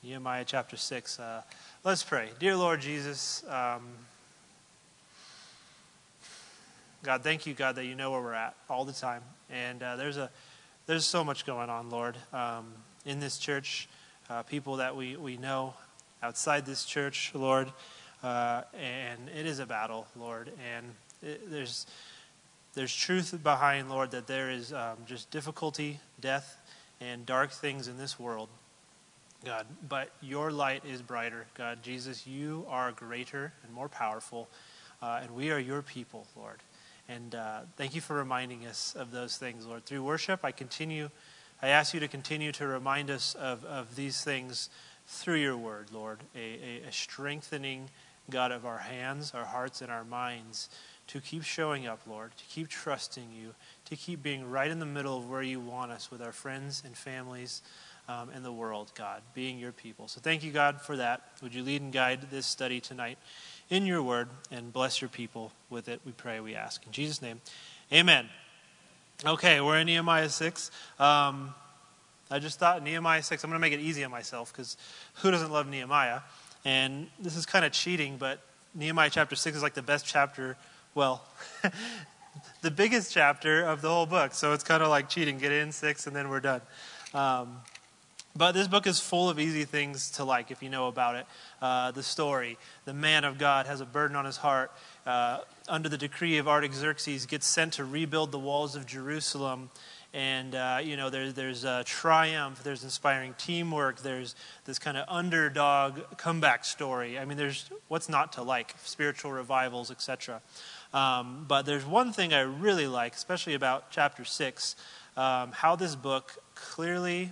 Nehemiah chapter 6. Let's pray. Dear Lord Jesus, God, thank you, God, that you know where we're at all the time. And there's so much going on, Lord, in this church, people that we know outside this church, Lord, and it is a battle, Lord. And there's truth behind, Lord, that there is just difficulty, death, and dark things in this world, God, but your light is brighter. God, Jesus, you are greater and more powerful, and we are your people, Lord. And thank you for reminding us of those things, Lord. Through worship, I ask you to continue to remind us of these things through your word, Lord, a strengthening, God, of our hands, our hearts, and our minds to keep showing up, Lord, to keep trusting you, to keep being right in the middle of where you want us with our friends and families, in the world, God, being your people. So thank you, God, for that. Would you lead and guide this study tonight in your word and bless your people with it, we pray, we ask. In Jesus' name, amen. Okay, we're in Nehemiah 6. I just thought Nehemiah 6, I'm going to make it easy on myself because who doesn't love Nehemiah? And this is kind of cheating, but Nehemiah chapter 6 is like the best chapter, well, the biggest chapter of the whole book. So it's kind of like cheating. Get in 6 and then we're done. But this book is full of easy things to like if you know about it. The story, the man of God has a burden on his heart. Under the decree of Artaxerxes, gets sent to rebuild the walls of Jerusalem. And, there's triumph, there's inspiring teamwork, there's this kind of underdog comeback story. I mean, there's what's not to like, spiritual revivals, etc. But there's one thing I really like, especially about chapter 6, how this book clearly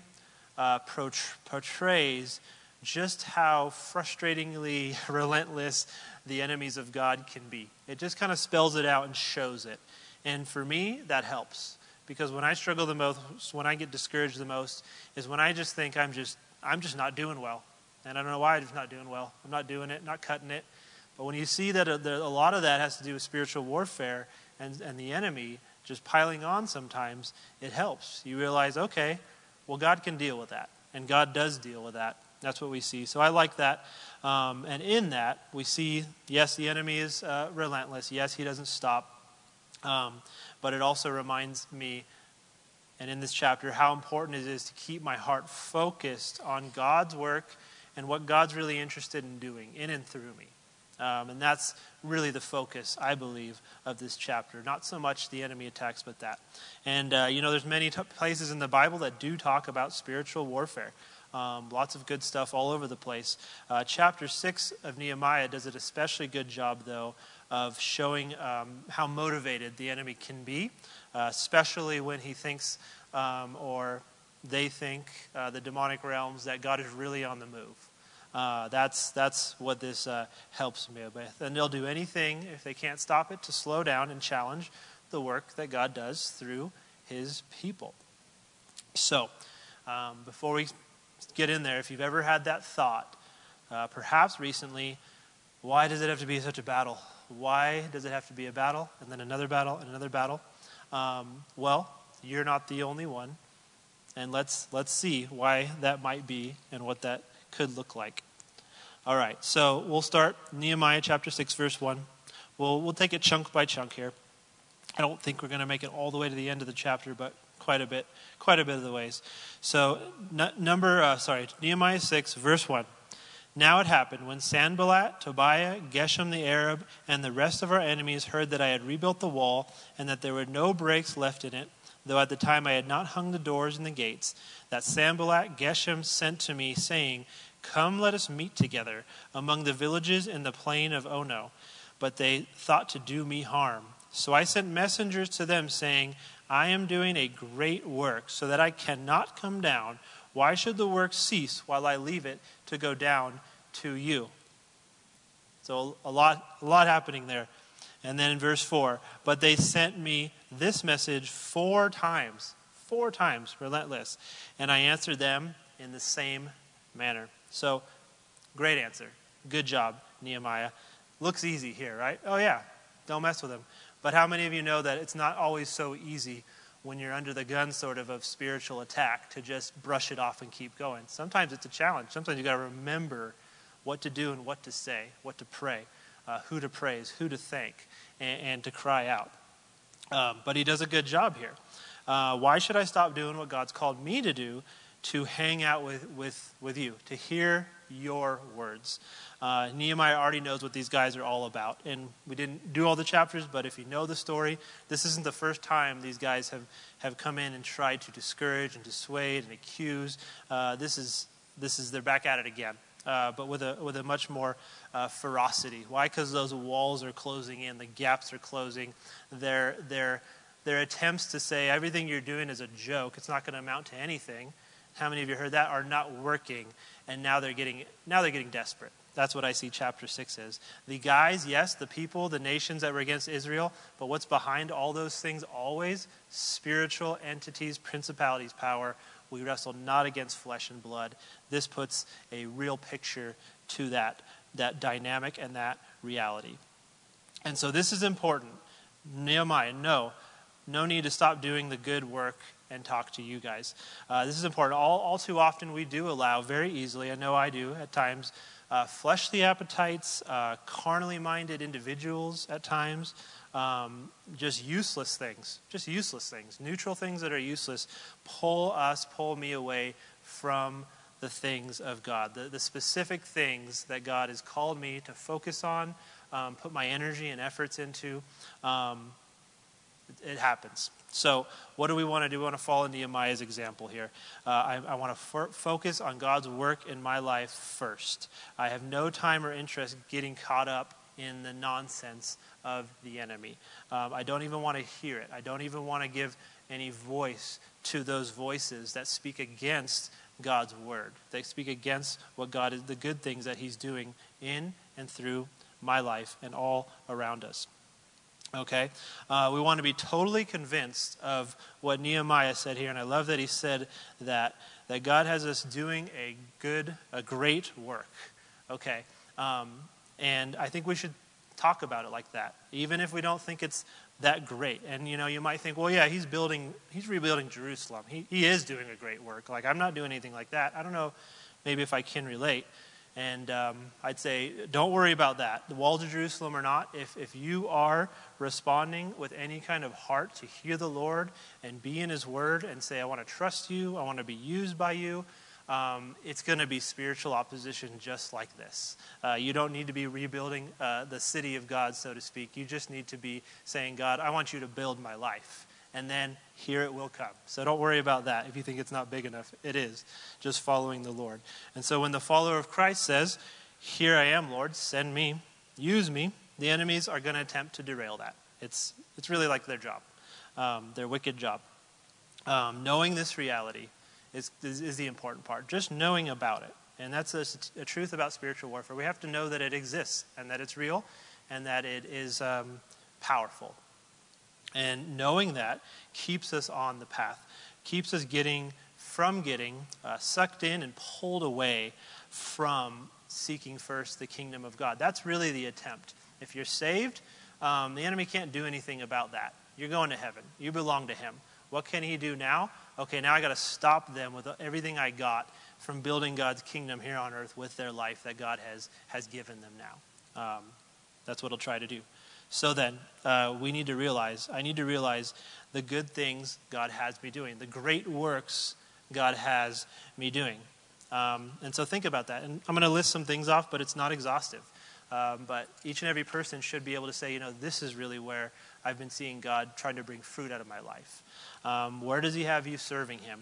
portrays just how frustratingly relentless the enemies of God can be. It just kind of spells it out and shows it. And for me, that helps. Because when I struggle the most, when I get discouraged the most, is when I just think I'm just not doing well. And I don't know why I'm just not doing well. I'm not doing it, not cutting it. But when you see that a lot of that has to do with spiritual warfare and the enemy just piling on sometimes, it helps. You realize, okay, well, God can deal with that, and God does deal with that. That's what we see. So I like that. And in that, we see, yes, the enemy is relentless. Yes, he doesn't stop. But it also reminds me, and in this chapter, how important it is to keep my heart focused on God's work and what God's really interested in doing in and through me. And that's really the focus, I believe, of this chapter. Not so much the enemy attacks, but that. And, there's many places in the Bible that do talk about spiritual warfare. Lots of good stuff all over the place. Chapter 6 of Nehemiah does an especially good job, though, of showing how motivated the enemy can be, especially when he thinks or they think, the demonic realms, that God is really on the move. That's what this helps me with. And they'll do anything, if they can't stop it, to slow down and challenge the work that God does through his people. So, before we get in there, if you've ever had that thought, perhaps recently, why does it have to be such a battle? Why does it have to be a battle, and then another battle, and another battle? Well, you're not the only one. And let's see why that might be and what that could look like. All right, so we'll start Nehemiah chapter 6, verse 1. We'll take it chunk by chunk here. I don't think we're going to make it all the way to the end of the chapter, but quite a bit of the ways. So Nehemiah 6, verse 1. Now it happened when Sanballat, Tobiah, Geshem the Arab, and the rest of our enemies heard that I had rebuilt the wall and that there were no breaks left in it, though at the time I had not hung the doors and the gates, that Sanballat, Geshem sent to me, saying, "Come, let us meet together among the villages in the plain of Ono." But they thought to do me harm. So I sent messengers to them, saying, "I am doing a great work, so that I cannot come down. Why should the work cease while I leave it to go down to you?" So a lot happening there. And then in verse 4, but they sent me this message 4 times, relentless. And I answered them in the same manner. So, great answer. Good job, Nehemiah. Looks easy here, right? Oh yeah, don't mess with him. But how many of you know that it's not always so easy when you're under the gun sort of spiritual attack to just brush it off and keep going. Sometimes it's a challenge. Sometimes you got to remember what to do and what to say, what to pray, who to praise, who to thank, and to cry out. But he does a good job here. Why should I stop doing what God's called me to do? To hang out with you, to hear your words. Nehemiah already knows what these guys are all about. And we didn't do all the chapters, but if you know the story, this isn't the first time these guys have come in and tried to discourage and dissuade and accuse. This is they're back at it again. But with a much more ferocity. Why? Because those walls are closing in, the gaps are closing. Their attempts to say everything you're doing is a joke, it's not going to amount to anything. How many of you heard that? Are not working, and now they're getting desperate. That's what I see chapter 6 is. The guys, yes, the people, the nations that were against Israel, but what's behind all those things always? Spiritual entities, principalities, power. We wrestle not against flesh and blood. This puts a real picture to that dynamic and that reality. And so this is important. Nehemiah, no need to stop doing the good work and talk to you guys. This is important. All too often we do allow very easily, I know I do at times, fleshly appetites, carnally minded individuals at times, just useless things, neutral things that are useless, pull me away from the things of God, the specific things that God has called me to focus on, put my energy and efforts into. It happens. So what do we want to do? We want to follow Nehemiah's example here. I want to focus on God's work in my life first. I have no time or interest getting caught up in the nonsense of the enemy. I don't even want to hear it. I don't even want to give any voice to those voices that speak against God's word. They speak against what God is, the good things that he's doing in and through my life and all around us. Okay, we want to be totally convinced of what Nehemiah said here, and I love that he said that God has us doing a great work. Okay, and I think we should talk about it like that, even if we don't think it's that great. And you might think, well, yeah, he's rebuilding Jerusalem. He is doing a great work. Like, I'm not doing anything like that. I don't know, maybe if I can relate. And I'd say, don't worry about that. The walls of Jerusalem or not, if you are responding with any kind of heart to hear the Lord and be in his word and say, I want to trust you, I want to be used by you, it's going to be spiritual opposition just like this. You don't need to be rebuilding the city of God, so to speak. You just need to be saying, God, I want you to build my life. And then here it will come. So don't worry about that if you think it's not big enough. It is. Just following the Lord. And so when the follower of Christ says, here I am, Lord, send me, use me, the enemies are going to attempt to derail that. It's really like their job, their wicked job. Knowing this reality is the important part. Just knowing about it. And that's a truth about spiritual warfare. We have to know that it exists and that it's real and that it is powerful. And knowing that keeps us on the path, keeps us getting sucked in and pulled away from seeking first the kingdom of God. That's really the attempt. If you're saved, the enemy can't do anything about that. You're going to heaven. You belong to him. What can he do now? Okay, now I got to stop them with everything I got from building God's kingdom here on earth with their life that God has given them now. That's what he'll try to do. So then, I need to realize the good things God has me doing, the great works God has me doing. And so think about that. And I'm going to list some things off, but it's not exhaustive. But each and every person should be able to say, this is really where I've been seeing God trying to bring fruit out of my life. Where does he have you serving him?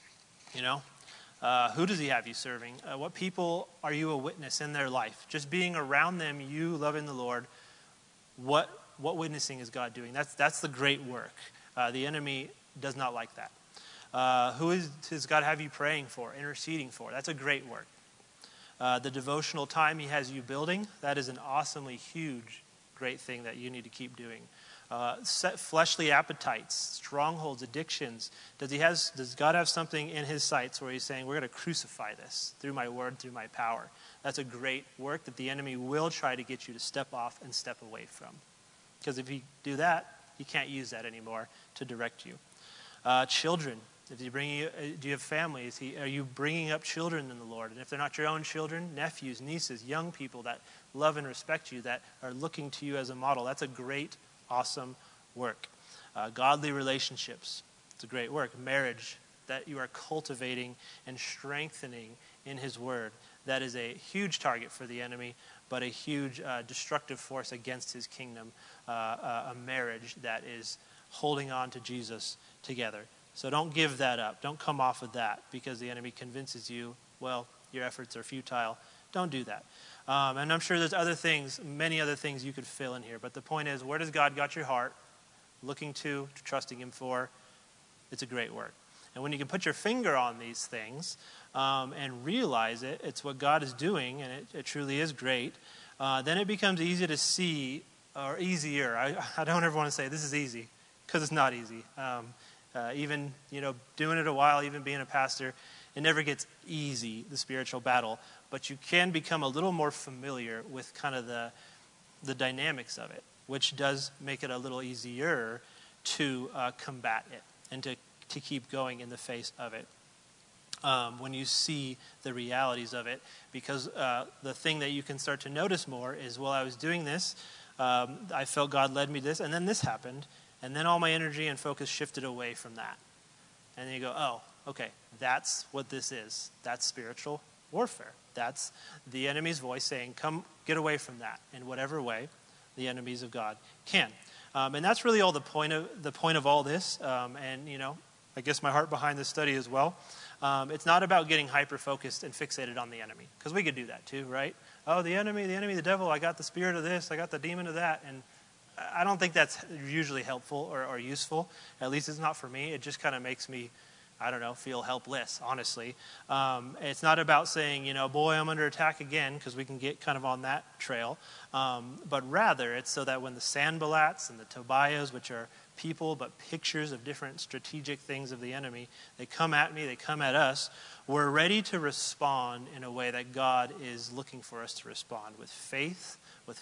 Who does he have you serving? What people are you a witness in their life? Just being around them, you loving the Lord. What witnessing is God doing? That's the great work. The enemy does not like that. Who does God have you praying for, interceding for? That's a great work. The devotional time he has you building, that is an awesomely huge, great thing that you need to keep doing. Set fleshly appetites, strongholds, addictions. Does God have something in his sights where he's saying, we're going to crucify this through my word, through my power? That's a great work that the enemy will try to get you to step off and step away from. Because if you do that, he can't use that anymore to direct you. Children. Do you have families? Are you bringing up children in the Lord? And if they're not your own children, nephews, nieces, young people that love and respect you, that are looking to you as a model, that's a great, awesome work. Godly relationships, it's a great work. Marriage, that you are cultivating and strengthening in his word. That is a huge target for the enemy, but a huge destructive force against his kingdom. A marriage that is holding on to Jesus together. So don't give that up. Don't come off of that because the enemy convinces you, well, your efforts are futile. Don't do that. And I'm sure there's other things, many other things you could fill in here. But the point is, where does God got your heart? Looking to trusting him for? It's a great work. And when you can put your finger on these things and realize it's what God is doing, and it truly is great, then it becomes easy to see, or easier. I don't ever want to say this is easy, because it's not easy. Even, doing it a while, even being a pastor, it never gets easy, the spiritual battle. But you can become a little more familiar with kind of the dynamics of it, which does make it a little easier to combat it and to keep going in the face of it. When you see the realities of it. Because the thing that you can start to notice more is, well, I was doing this, I felt God led me to this, and then this happened. And then all my energy and focus shifted away from that. And then you go, oh, okay, that's what this is. That's spiritual warfare. That's the enemy's voice saying, come get away from that in whatever way the enemies of God can. And that's really all the point of all this. And I guess my heart behind this study as well. It's not about getting hyper-focused and fixated on the enemy. Because we could do that too, right? Oh, the enemy, the devil, I got the spirit of this, I got the demon of that. And I don't think that's usually helpful or useful. At least it's not for me. It just kind of makes me, feel helpless, honestly. It's not about saying, boy, I'm under attack again, because we can get kind of on that trail. But rather, it's so that when the Sanballats and the Tobiahs, which are people but pictures of different strategic things of the enemy, they come at me, they come at us, we're ready to respond in a way that God is looking for us to respond with faith,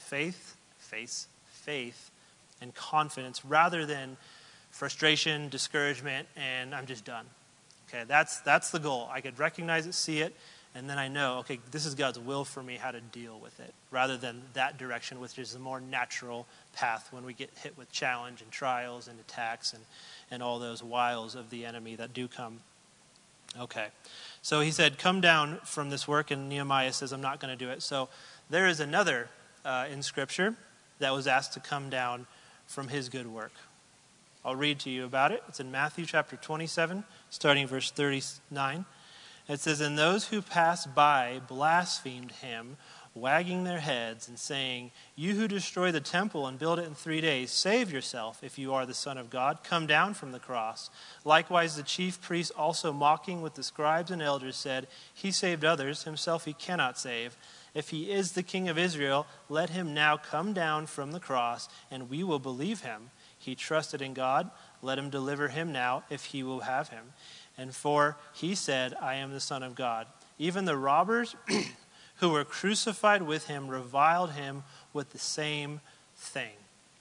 and confidence, rather than frustration, discouragement, and I'm just done. Okay, that's the goal. I could recognize it, see it, and then I know, okay, this is God's will for me, how to deal with it, rather than that direction, which is a more natural path when we get hit with challenge and trials and attacks and all those wiles of the enemy that do come. Okay, so he said, come down from this work, and Nehemiah says, I'm not going to do it. So there is another in Scripture that was asked to come down from his good work. I'll read to you about it. It's in Matthew chapter 27, starting verse 39. It says, and those who passed by blasphemed him, wagging their heads and saying, you who destroy the temple and build it in 3 days, save yourself if you are the Son of God. Come down from the cross. Likewise the chief priests also mocking with the scribes and elders said, he saved others, himself he cannot save. If he is the King of Israel, let him now come down from the cross, and we will believe him. He trusted in God. Let him deliver him now, if he will have him. And for he said, I am the Son of God. Even the robbers who were crucified with him reviled him with the same thing.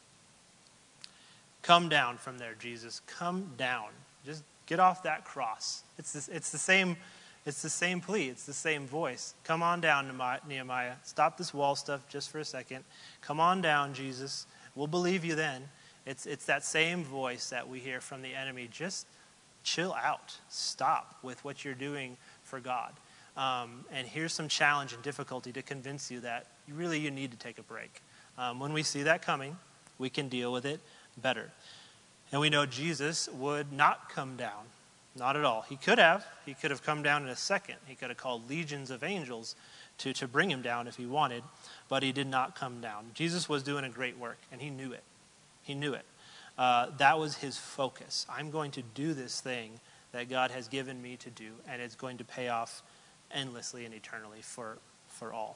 Come down from there, Jesus. Come down. Just get off that cross. It's the same plea. It's the same voice. Come on down, Nehemiah. Stop this wall stuff just for a second. Come on down, Jesus. We'll believe you then. It's that same voice that we hear from the enemy. Just chill out. Stop with what you're doing for God. And here's some challenge and difficulty to convince you that you need to take a break. When we see that coming, we can deal with it better. And we know Jesus would not come down. Not at all. He could have. He could have come down in a second. He could have called legions of angels to bring him down if he wanted, but he did not come down. Jesus was doing a great work, and he knew it. He knew it. That was his focus. I'm going to do this thing that God has given me to do, and it's going to pay off endlessly and eternally for all.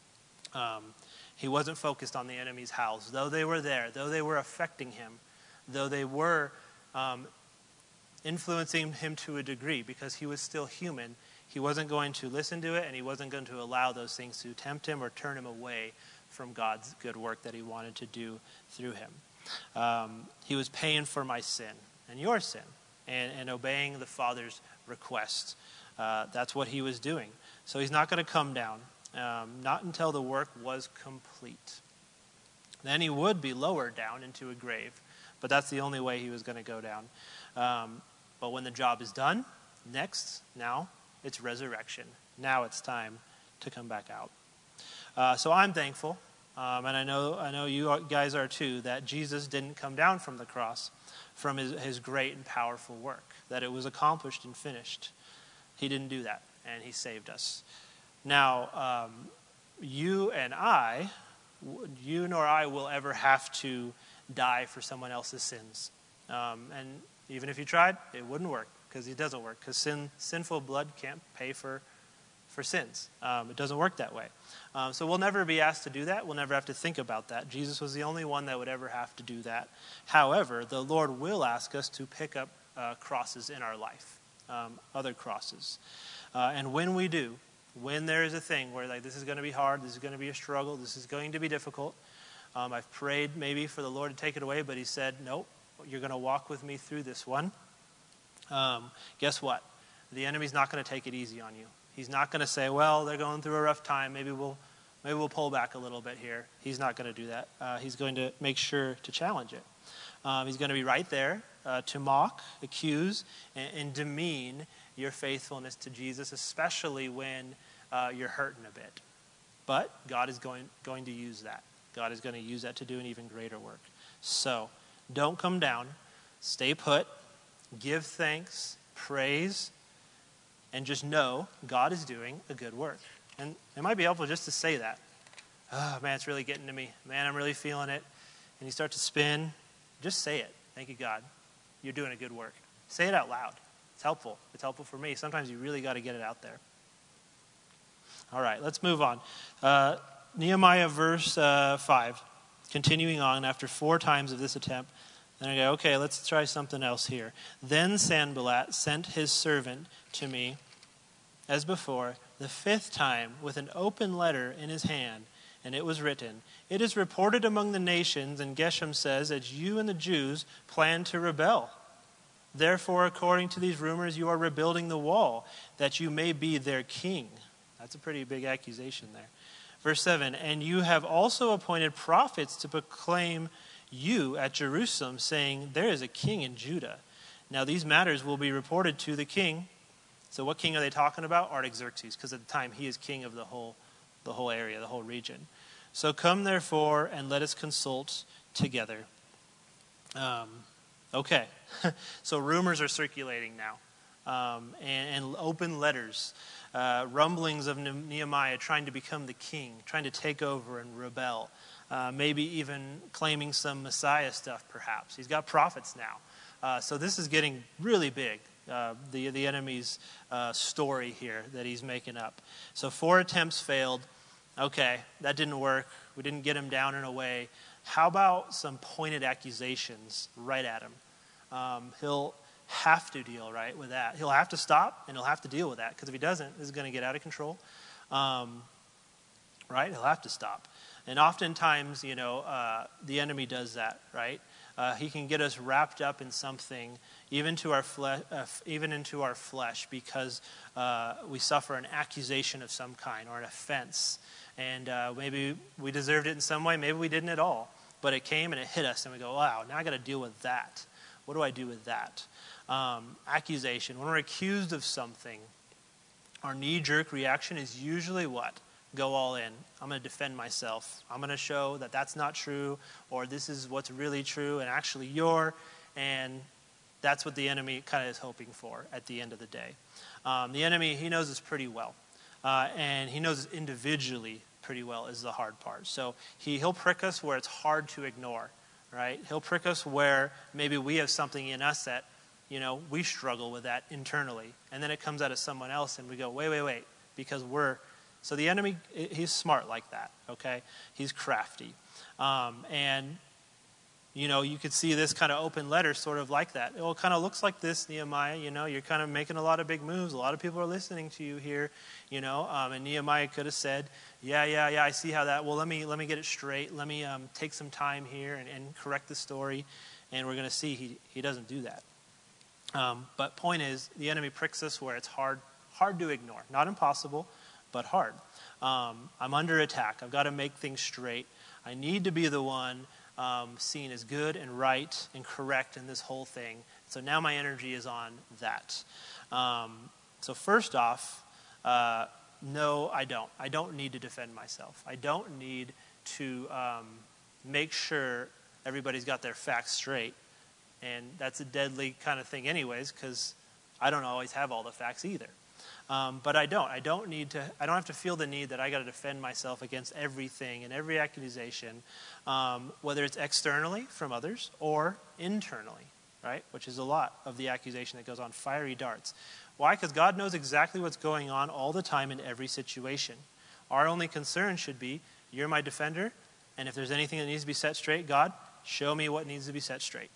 He wasn't focused on the enemy's howls, though they were there, though they were affecting him, though they were influencing him to a degree, because he was still human. He wasn't going to listen to it, and he wasn't going to allow those things to tempt him or turn him away from God's good work that he wanted to do through him. He was paying for my sin and your sin. and obeying the Father's request. That's what he was doing. So he's not going to come down, not until the work was complete. Then he would be lowered down into a grave, but that's the only way he was going to go down. But when the job is done, now it's resurrection. Now it's time to come back out. So I'm thankful, and I know you guys are too, that Jesus didn't come down from the cross from his great and powerful work, that it was accomplished and finished. He didn't do that, and he saved us. Now, you nor I will ever have to die for someone else's sins. And even if you tried, it wouldn't work, because it doesn't work, because sinful blood can't pay for sins. It doesn't work that way. So we'll never be asked to do that. We'll never have to think about that. Jesus was the only one that would ever have to do that. However, the Lord will ask us to pick up crosses in our life, other crosses. And when we do, when there is a thing where like this is going to be hard, this is going to be a struggle, this is going to be difficult, I've prayed maybe for the Lord to take it away, but he said, nope, you're going to walk with me through this one. Guess what? The enemy's not going to take it easy on you. He's not going to say, well, they're going through a rough time. Maybe we'll pull back a little bit here. He's not going to do that. He's going to make sure to challenge it. He's going to be right there to mock, accuse, and demean your faithfulness to Jesus, especially when you're hurting a bit. But God is going to use that. God is going to use that to do an even greater work. So don't come down. Stay put. Give thanks, praise, and just know God is doing a good work. And it might be helpful just to say that. Oh, man, it's really getting to me. Man, I'm really feeling it. And you start to spin. Just say it. Thank you, God. You're doing a good work. Say it out loud. It's helpful. It's helpful for me. Sometimes you really got to get it out there. All right, let's move on. Nehemiah verse 5. Continuing on, after 4 times of this attempt, then I go, okay, let's try something else here. Then Sanballat sent his servant to me, as before, the 5th time, with an open letter in his hand, and it was written, "It is reported among the nations," and Geshem says, "that you and the Jews plan to rebel. Therefore, according to these rumors, you are rebuilding the wall, that you may be their king." That's a pretty big accusation there. Verse 7, "And you have also appointed prophets to proclaim you at Jerusalem, saying, there is a king in Judah. Now these matters will be reported to the king." So what king are they talking about? Artaxerxes, because at the time he is king of the whole area, the whole region. "So come therefore and let us consult together." Okay, so rumors are circulating now, and open letters, rumblings of Nehemiah trying to become the king, trying to take over and rebel. Maybe even claiming some Messiah stuff, perhaps. He's got prophets now. So this is getting really big, the enemy's story here that he's making up. So 4 attempts failed. Okay, that didn't work. We didn't get him down in a way. How about some pointed accusations right at him? He'll have to deal right with that. He'll have to stop, and he'll have to deal with that, because if he doesn't, this is going to get out of control. Right? He'll have to stop. And oftentimes, the enemy does that, right? He can get us wrapped up in something, even into our flesh, because we suffer an accusation of some kind or an offense. And maybe we deserved it in some way, maybe we didn't at all. But it came and it hit us, and we go, wow, now I got to deal with that. What do I do with that? Accusation. When we're accused of something, our knee-jerk reaction is usually what? Go all in. I'm going to defend myself. I'm going to show that that's not true, or this is what's really true, and actually and that's what the enemy kind of is hoping for at the end of the day. The enemy, he knows us pretty well, and he knows us individually pretty well is the hard part. So he'll prick us where it's hard to ignore, right? He'll prick us where maybe we have something in us that, we struggle with that internally, and then it comes out of someone else, and we go, wait, because So the enemy, he's smart like that, okay? He's crafty. And, you could see this kind of open letter sort of like that. It kind of looks like this, Nehemiah, you're kind of making a lot of big moves. A lot of people are listening to you here, and Nehemiah could have said, yeah, I see how that, well, let me get it straight. Let me take some time here and correct the story. And we're going to see he doesn't do that. But point is, the enemy pricks us where it's hard to ignore. Not impossible, but hard. I'm under attack. I've got to make things straight. I need to be the one seen as good and right and correct in this whole thing. So now my energy is on that. So first off, no, I don't. I don't need to defend myself. I don't need to make sure everybody's got their facts straight. And that's a deadly kind of thing anyways, because I don't always have all the facts either. But I don't have to feel the need that I got to defend myself against everything and every accusation, whether it's externally from others or internally, right? Which is a lot of the accusation that goes on, fiery darts. Why? Because God knows exactly what's going on all the time in every situation. Our only concern should be, you're my defender, and if there's anything that needs to be set straight, God, show me what needs to be set straight.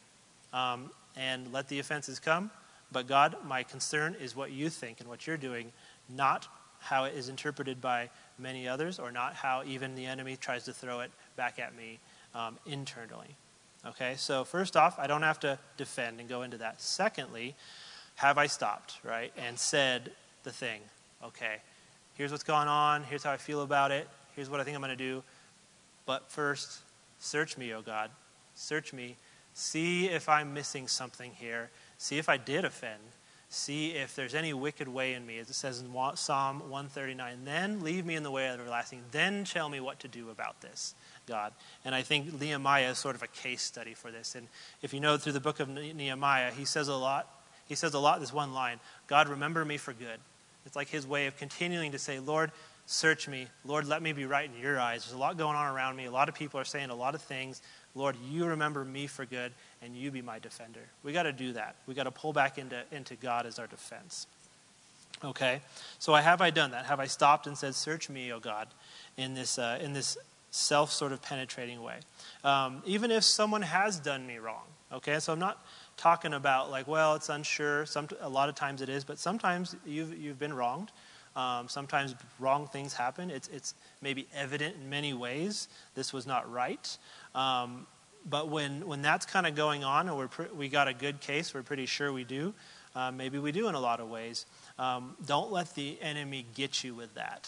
And let the offenses come. But God, my concern is what you think and what you're doing, not how it is interpreted by many others, or not how even the enemy tries to throw it back at me internally. Okay, so first off, I don't have to defend and go into that. Secondly, have I stopped, right, and said the thing? Okay, here's what's going on. Here's how I feel about it. Here's what I think I'm going to do. But first, search me, O God. Search me. See if I'm missing something here. See if I did offend. See if there's any wicked way in me, as it says in Psalm 139. Then leave me in the way of everlasting. Then tell me what to do about this, God. And I think Nehemiah is sort of a case study for this. And if you know through the book of Nehemiah, he says a lot. He says a lot, this one line, God, remember me for good. It's like his way of continuing to say, Lord, search me. Lord, let me be right in your eyes. There's a lot going on around me. A lot of people are saying a lot of things. Lord, you remember me for good, and you be my defender. We got to do that. We got to pull back into God as our defense. Okay, so have I done that? Have I stopped and said, "Search me, O God," in this self sort of penetrating way? Even if someone has done me wrong. Okay, so I'm not talking about like, well, it's unsure. A lot of times it is, but sometimes you've been wronged. Sometimes wrong things happen. It's maybe evident in many ways. This was not right. But when that's kind of going on, and we got a good case, we're pretty sure we do. Maybe we do in a lot of ways. Don't let the enemy get you with that.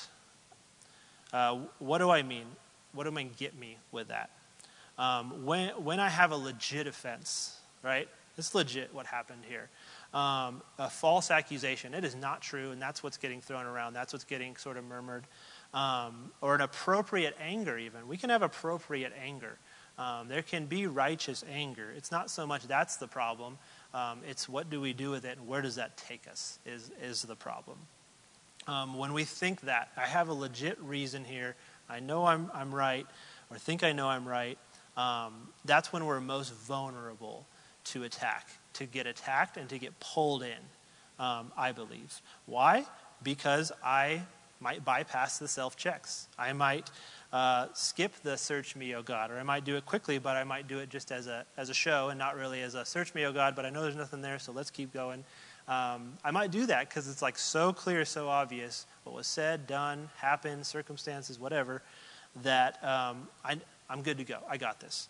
What do I mean? What do I mean get me with that? When I have a legit offense, right? It's legit what happened here. A false accusation. It is not true, and that's what's getting thrown around. That's what's getting sort of murmured. Or an appropriate anger even. We can have appropriate anger. There can be righteous anger. It's not so much that's the problem. It's what do we do with it, and where does that take us is the problem. When we think that, I have a legit reason here, I know I'm right, or think I know I'm right, that's when we're most vulnerable to attack, to get attacked and to get pulled in, I believe. Why? Because I might bypass the self-checks. I might skip the search me, O God, or I might do it quickly, but I might do it just as a show and not really as a search me, O God, but I know there's nothing there, so let's keep going. I might do that because it's like so clear, so obvious what was said, done, happened, circumstances, whatever, that I'm good to go. I got this.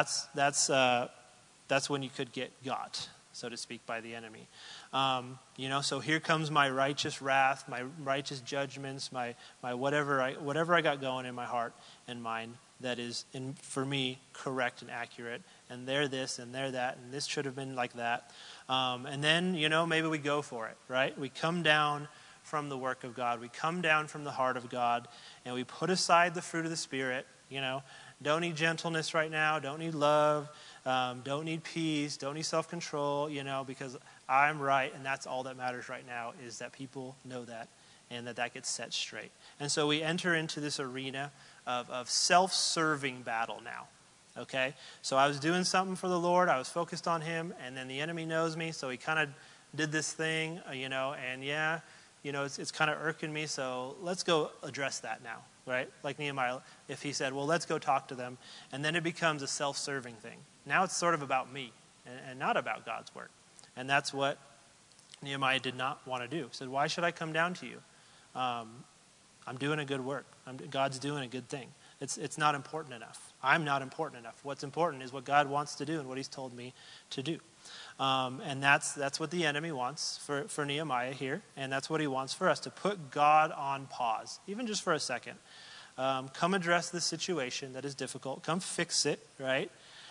That's when you could get got, so to speak, by the enemy. So here comes my righteous wrath, my righteous judgments, my whatever I got going in my heart and mind that is, for me, correct and accurate. And they're this and they're that, and this should have been like that. And then, maybe we go for it, right? We come down from the work of God. We come down from the heart of God, and we put aside the fruit of the Spirit. Don't need gentleness right now. Don't need love. Don't need peace. Don't need self-control, because I'm right, and that's all that matters right now is that people know that and that gets set straight. And so we enter into this arena of self-serving battle now, okay? So I was doing something for the Lord. I was focused on him, and then the enemy knows me, so he kind of did this thing, and it's kind of irking me, so let's go address that now, right? Like Nehemiah, if he said, well, let's go talk to them, and then it becomes a self-serving thing. Now it's sort of about me and not about God's work. And that's what Nehemiah did not want to do. He said, why should I come down to you? I'm doing a good work. God's doing a good thing. It's not important enough. I'm not important enough. What's important is what God wants to do and what he's told me to do. And that's what the enemy wants for Nehemiah here. And that's what he wants for us, to put God on pause, even just for a second. Come address this situation that is difficult. Come fix it, right?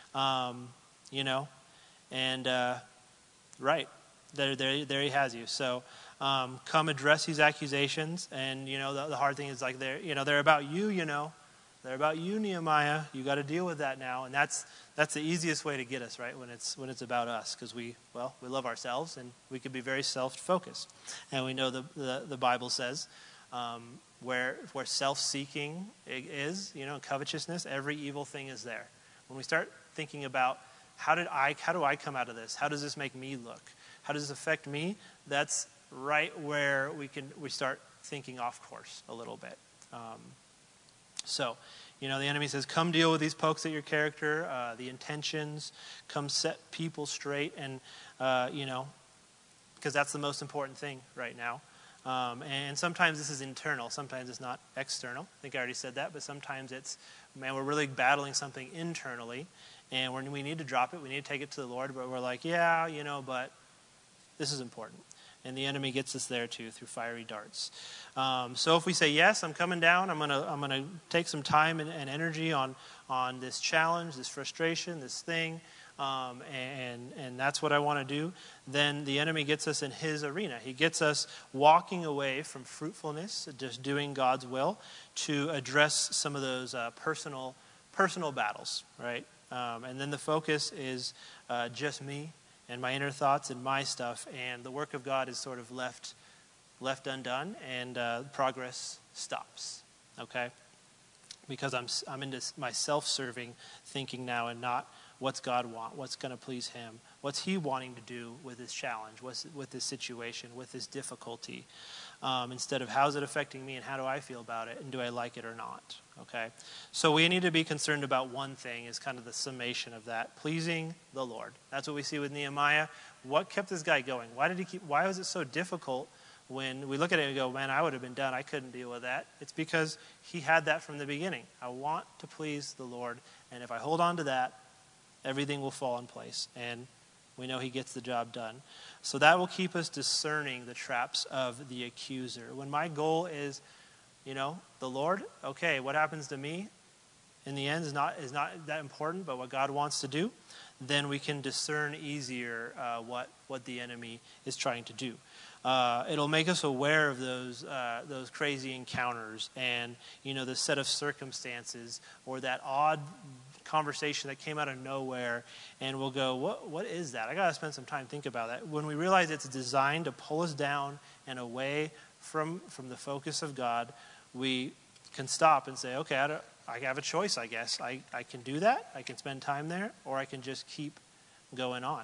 Right. There he has you. So come address these accusations. And, the hard thing is like they're about you, They're about you, Nehemiah. You got to deal with that now. And that's the easiest way to get us, right? When it's about us, because we love ourselves and we can be very self-focused. And we know the Bible says where self-seeking is, covetousness, every evil thing is there. When we start thinking about how do I come out of this? How does this make me look? How does this affect me? That's right where we start thinking off course a little bit. So, the enemy says, come deal with these pokes at your character, the intentions, come set people straight, and, because that's the most important thing right now. And sometimes this is internal, sometimes it's not external. I think I already said that, but sometimes we're really battling something internally, and we need to drop it, we need to take it to the Lord, but we're like, but this is important. And the enemy gets us there too, through fiery darts. So if we say, yes, I'm coming down, I'm gonna take some time and energy on this challenge, this frustration, this thing, and that's what I want to do, then the enemy gets us in his arena. He gets us walking away from fruitfulness, just doing God's will, to address some of those personal battles, right? And then the focus is just me and my inner thoughts and my stuff, and the work of God is sort of left undone, and progress stops. Okay, because I'm into my self-serving thinking now, and not what's God want, what's going to please Him, what's He wanting to do with this challenge, with this situation, with this difficulty, instead of how's it affecting me and how do I feel about it and do I like it or not. Okay, so we need to be concerned about one thing, is kind of the summation of that: pleasing the Lord. That's what we see with Nehemiah. What kept this guy going? Why was it so difficult? When we look at it and go, man, I would have been done. I couldn't deal with that. It's because he had that from the beginning. I want to please the Lord, and if I hold on to that, everything will fall in place. And we know he gets the job done. So that will keep us discerning the traps of the accuser. When my goal is, the Lord, okay, what happens to me in the end is not that important, but what God wants to do, then we can discern easier what the enemy is trying to do. It'll make us aware of those crazy encounters and, the set of circumstances or that odd conversation that came out of nowhere, and we'll go, what is that? I got to spend some time thinking about that. When we realize it's designed to pull us down and away from the focus of God, we can stop and say, okay, I have a choice, I guess. I can do that. I can spend time there, or I can just keep going on.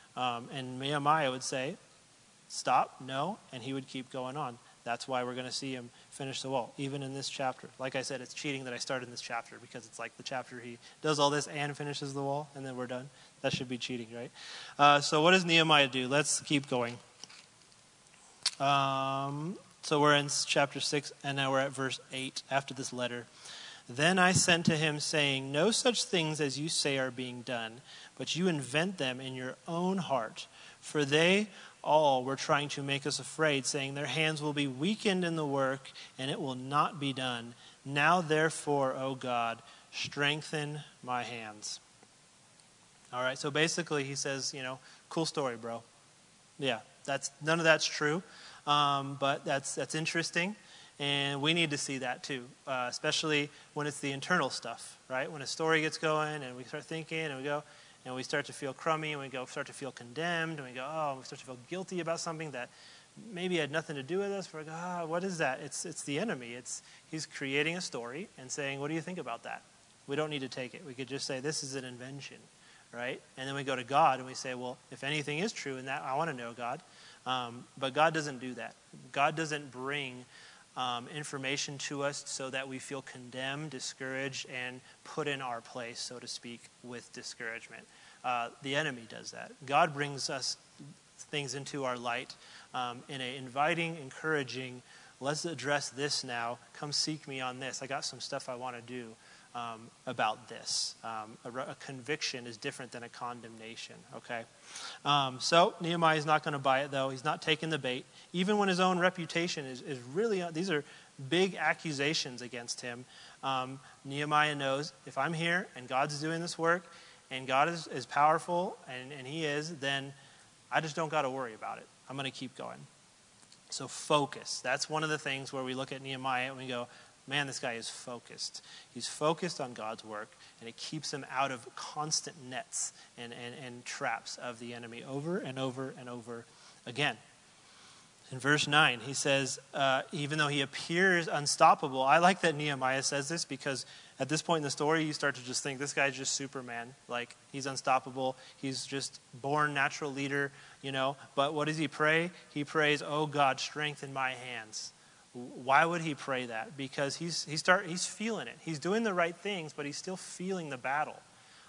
And Nehemiah would say, stop, no, and he would keep going on. That's why we're going to see him finish the wall, even in this chapter. Like I said, it's cheating that I started in this chapter, because it's like the chapter he does all this and finishes the wall, and then we're done. That should be cheating, right? So what does Nehemiah do? Let's keep going. So we're in chapter 6, and now we're at verse 8 after this letter. Then I sent to him, saying, no such things as you say are being done, but you invent them in your own heart. For they all were trying to make us afraid, saying their hands will be weakened in the work, and it will not be done. Now therefore, O God, strengthen my hands. All right, so basically he says, cool story, bro. Yeah, none of that's true, but that's interesting. And we need to see that too, especially when it's the internal stuff, right? When a story gets going and we start thinking and we go, and we start to feel crummy, and we start to feel condemned, and we start to feel guilty about something that maybe had nothing to do with us. We're like, what is that? It's the enemy. He's creating a story and saying, what do you think about that? We don't need to take it. We could just say, this is an invention, right? And then we go to God and we say, well, if anything is true in that, I want to know God. But God doesn't do that. God doesn't bring information to us so that we feel condemned, discouraged, and put in our place, so to speak, with discouragement. The enemy does that. God brings us things into our light in an inviting, encouraging, let's address this now. Come seek me on this. I got some stuff I want to do. about this. A conviction is different than a condemnation, okay? So Nehemiah is not going to buy it, though. He's not taking the bait. Even when his own reputation is really, these are big accusations against him. Nehemiah knows, if I'm here and God's doing this work and God is powerful, and he is, then I just don't got to worry about it. I'm going to keep going. So focus. That's one of the things where we look at Nehemiah and we go, man, this guy is focused. He's focused on God's work, and it keeps him out of constant nets and traps of the enemy over and over and over again. In verse 9, he says, even though he appears unstoppable, I like that Nehemiah says this because at this point in the story, you start to just think this guy's just Superman. Like, he's unstoppable. He's just born natural leader, But what does he pray? He prays, oh God, strengthen my hands. Why would he pray that? Because he's feeling it. He's doing the right things, but he's still feeling the battle.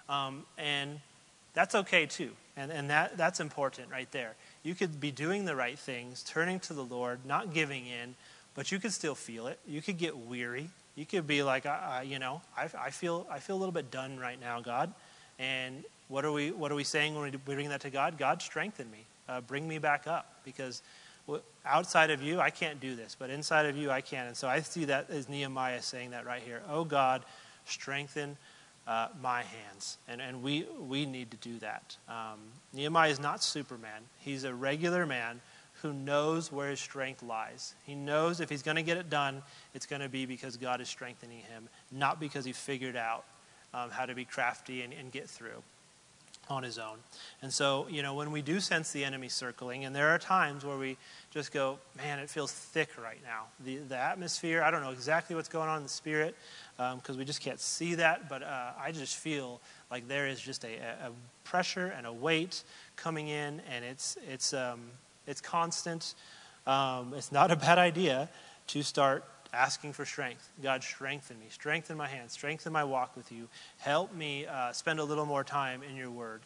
And that's okay too. And that's important right there. You could be doing the right things, turning to the Lord, not giving in, but you could still feel it. You could get weary. You could be like, I feel a little bit done right now, God. And what are we saying when we bring that to God? God, strengthen me. Bring me back up, because outside of you, I can't do this, but inside of you, I can. And so I see that as Nehemiah saying that right here. Oh God, strengthen my hands. And we need to do that. Nehemiah is not Superman. He's a regular man who knows where his strength lies. He knows if he's going to get it done, it's going to be because God is strengthening him, not because he figured out how to be crafty and get through on his own. And so, when we do sense the enemy circling, and there are times where we just go, man, it feels thick right now. The atmosphere, I don't know exactly what's going on in the spirit, because we just can't see that, but I just feel like there is just a pressure and a weight coming in, and it's constant. It's not a bad idea to start asking for strength. God, strengthen me. Strengthen my hands. Strengthen my walk with you. Help me spend a little more time in your word.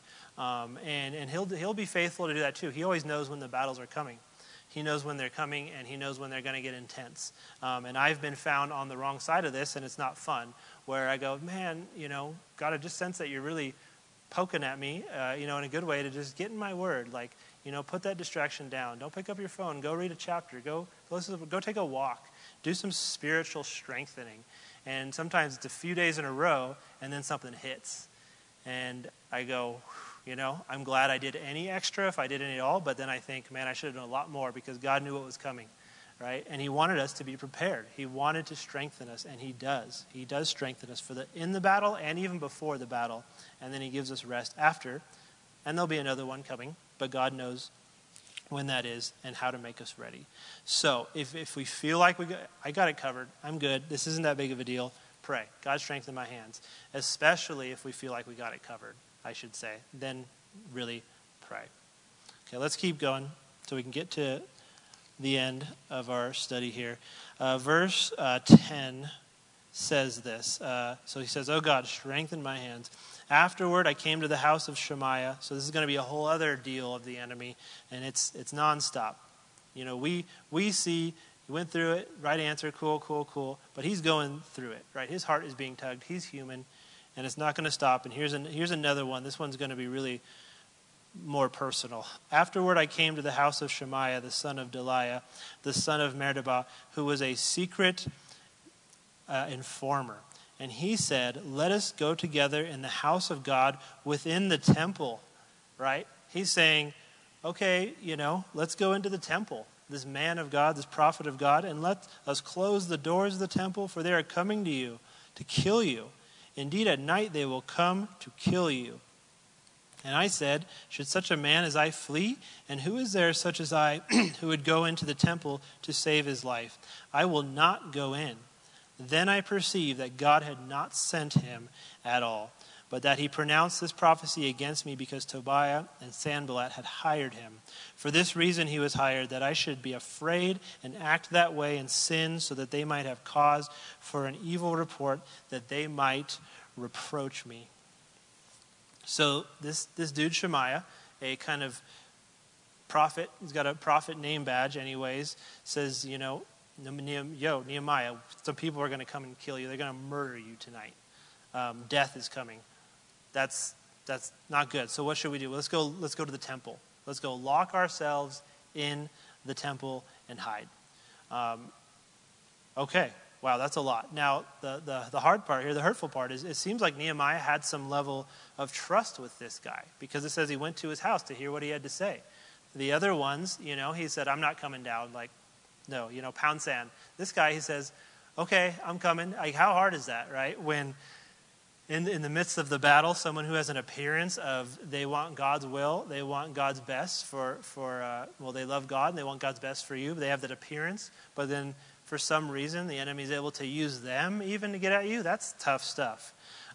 And he'll be faithful to do that too. He always knows when the battles are coming. He knows when they're coming, and he knows when they're going to get intense. And I've been found on the wrong side of this, and it's not fun, where I go, man, God, I just sense that you're really poking at me, in a good way, to just get in my word. Like, put that distraction down. Don't pick up your phone. Go read a chapter. Go take a walk. Do some spiritual strengthening. And sometimes it's a few days in a row, and then something hits. And I go, I'm glad I did any extra, if I did any at all, but then I think, man, I should have done a lot more, because God knew what was coming, right? And he wanted us to be prepared. He wanted to strengthen us, and he does. He does strengthen us in the battle and even before the battle. And then he gives us rest after, and there'll be another one coming, but God knows when that is and how to make us ready. So if we feel like I got it covered, I'm good, this isn't that big of a deal, pray. God, strengthen my hands. Especially if we feel like we got it covered, I should say. Then really pray. Okay, let's keep going so we can get to the end of our study here. Verse 10 says this. So he says, oh God, strengthen my hands. Afterward, I came to the house of Shemaiah. So this is going to be a whole other deal of the enemy, and it's nonstop. We see, he went through it, right answer, cool, but he's going through it, right? His heart is being tugged. He's human, and it's not going to stop. And here's another one. This one's going to be really more personal. Afterward, I came to the house of Shemaiah, the son of Delaiah, the son of Merdabah, who was a secret informer. And he said, let us go together in the house of God within the temple, right? He's saying, okay, let's go into the temple. This man of God, this prophet of God, and let us close the doors of the temple, for they are coming to you to kill you. Indeed, at night they will come to kill you. And I said, should such a man as I flee? And who is there such as I who would go into the temple to save his life? I will not go in. Then I perceived that God had not sent him at all, but that he pronounced this prophecy against me because Tobiah and Sanballat had hired him. For this reason he was hired, that I should be afraid and act that way and sin, so that they might have cause for an evil report, that they might reproach me. So this dude Shemaiah, a kind of prophet, he's got a prophet name badge anyways, says, Nehemiah, some people are going to come and kill you. They're going to murder you tonight. death is coming. That's not good. So what should we do? Let's go to the temple. Let's go lock ourselves in the temple and hide. Okay, wow, that's a lot. Now, the hard part here, the hurtful part, is it seems like Nehemiah had some level of trust with this guy, because it says he went to his house to hear what he had to say. The other ones, he said, I'm not coming down. Like, no, pound sand. This guy, he says, okay, I'm coming. Like, how hard is that, right? When in the midst of the battle, someone who has an appearance of they want God's will, they want God's best they love God and they want God's best for you. They have that appearance, but then for some reason the enemy is able to use them even to get at you. That's tough stuff.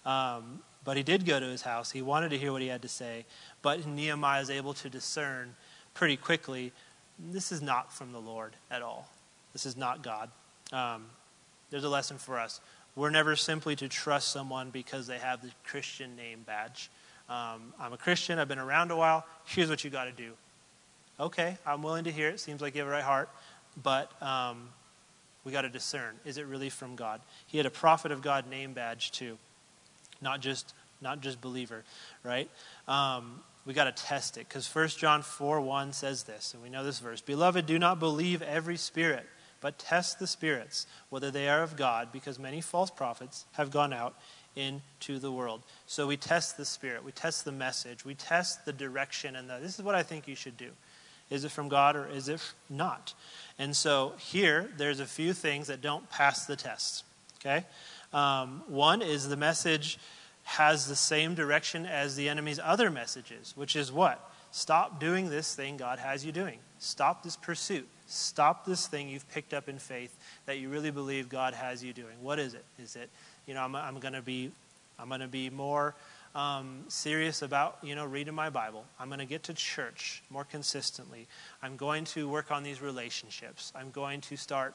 But he did go to his house. He wanted to hear what he had to say, but Nehemiah is able to discern pretty quickly, this is not from the Lord at all. This is not God. There's a lesson for us. We're never simply to trust someone because they have the Christian name badge. I'm a Christian. I've been around a while. Here's what you got to do. Okay, I'm willing to hear it. Seems like you have a right heart. But we got to discern. Is it really from God? He had a prophet of God name badge too. Not just believer, right? We got to test it. Because 1 John 4:1 says this. And we know this verse. Beloved, do not believe every spirit, but test the spirits, whether they are of God, because many false prophets have gone out into the world. So we test the spirit, we test the message, we test the direction, and this is what I think you should do. Is it from God or is it not? And so here, there's a few things that don't pass the test, okay? One is the message has the same direction as the enemy's other messages, which is what? Stop doing this thing God has you doing. Stop this pursuit. Stop this thing you've picked up in faith that you really believe God has you doing. What is it? Is it, I'm going to be more serious about, reading my Bible. I'm going to get to church more consistently. I'm going to work on these relationships. I'm going to start,